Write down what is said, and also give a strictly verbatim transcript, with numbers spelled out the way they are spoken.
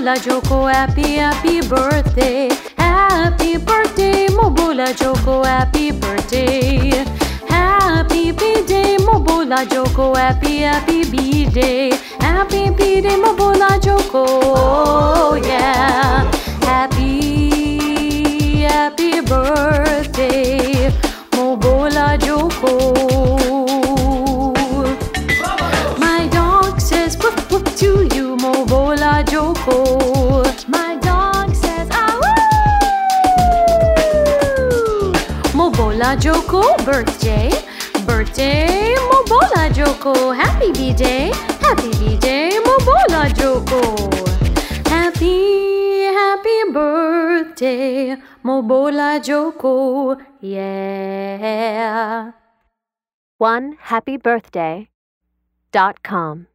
Mobola Joko, happy, happy birthday. Happy birthday, Mobola Joko, happy birthday. Happy B-Day, Mobola Joko, happy, happy B-Day. Happy B-Day, Mobola Joko, oh yeah. Happy, happy birthday, Mobola Joko. My dog says woof woof to you, Mobola Joko. My dog says ah woo. Mobola Joko, birthday, birthday, Mobola Joko. Happy B-Day, happy B-Day, Mobola Joko. Happy, happy birthday, Mobola Joko, yeah. one happy birthday dot com